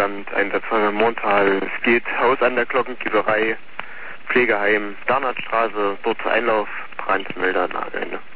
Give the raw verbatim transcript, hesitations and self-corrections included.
Jugendamt, Einsatzfeuerwehr Montal. Es geht Haus an der Glockenkeeperei, Pflegeheim, Darnathstraße, dort zur Einlauf, Brand, Melder, Nagelende.